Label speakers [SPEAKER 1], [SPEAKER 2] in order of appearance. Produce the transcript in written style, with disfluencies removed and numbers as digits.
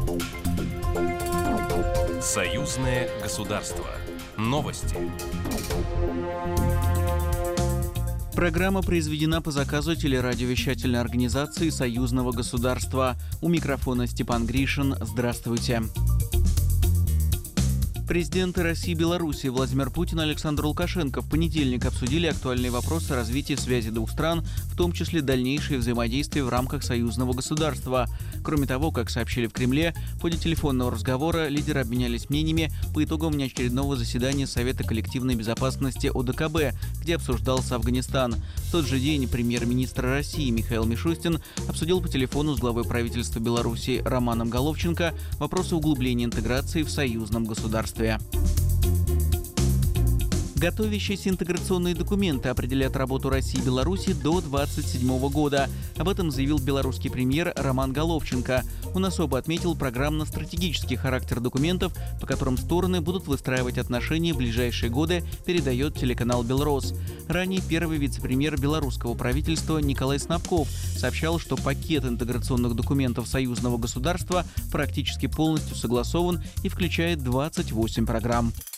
[SPEAKER 1] Союзное государство. Новости.
[SPEAKER 2] Программа произведена по заказу телерадиовещательной организации Союзного государства. У микрофона Степан Гришин. Здравствуйте. Президенты России и Беларуси Владимир Путин и Александр Лукашенко в понедельник обсудили актуальные вопросы развития связи двух стран, в том числе дальнейшее взаимодействие в рамках союзного государства. Кроме того, как сообщили в Кремле, в ходе телефонного разговора лидеры обменялись мнениями по итогам внеочередного заседания Совета коллективной безопасности ОДКБ, где обсуждался Афганистан. В тот же день премьер-министр России Михаил Мишустин обсудил по телефону с главой правительства Беларуси Романом Головченко вопросы углубления интеграции в союзном государстве. Готовящиеся интеграционные документы определят работу России и Беларуси до 2027 года. Об этом заявил белорусский премьер Роман Головченко. Он особо отметил программно-стратегический характер документов, по которым стороны будут выстраивать отношения в ближайшие годы, передает телеканал «Белрос». Ранее первый вице-премьер белорусского правительства Николай Снабков сообщал, что пакет интеграционных документов союзного государства практически полностью согласован и включает 28 программ.